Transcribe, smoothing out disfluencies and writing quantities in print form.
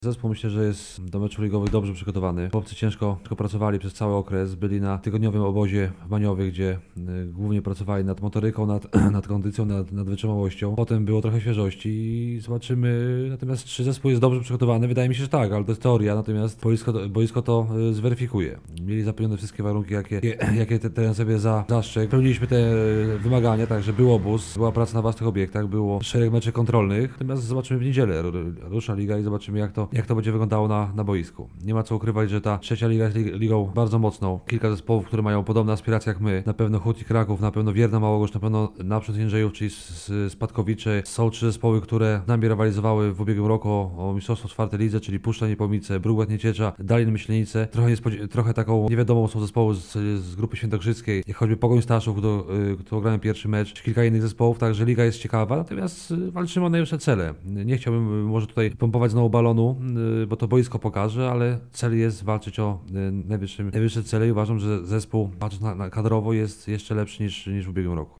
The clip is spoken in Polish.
Zespół myślę, że jest do meczów ligowych dobrze przygotowany. Chłopcy ciężko pracowali przez cały okres. Byli na tygodniowym obozie w Maniowie, gdzie głównie pracowali nad motoryką, nad kondycją, nad wytrzymałością. Potem było trochę świeżości i zobaczymy. Natomiast czy zespół jest dobrze przygotowany? Wydaje mi się, że tak, ale to jest teoria. Natomiast boisko to zweryfikuje. Mieli zapewnione wszystkie warunki, jakie ten sobie zastrzegł. Spełniliśmy te wymagania, także był obóz, była praca na własnych obiektach, było szereg meczów kontrolnych. Natomiast zobaczymy w niedzielę. Rusza liga i zobaczymy, jak to będzie wyglądało na boisku. Nie ma co ukrywać, że ta trzecia liga jest ligą bardzo mocną. Kilka zespołów, które mają podobne aspiracje jak my. Na pewno Hut i Kraków, na pewno Wierna Małogoszcz, na pewno Naprzód Jędrzejów, czyli Spadkowicze. Są trzy zespoły, które z nami rywalizowały w ubiegłym roku o mistrzostwo w czwartej lidze, czyli Puszcza Niepomice, Brugwet Nieciecza, Dalin Myślenice. Trochę taką niewiadomą są zespoły z grupy świętokrzyskiej, jak choćby Pogoń Staszów, którą grałem pierwszy mecz, czy kilka innych zespołów, także liga jest ciekawa, natomiast walczymy o najwyższe cele. Nie chciałbym może tutaj pompować znowu balonu, bo to boisko pokaże, ale cel jest walczyć o najwyższe cele i uważam, że zespół, patrząc na kadrowo, jest jeszcze lepszy niż w ubiegłym roku.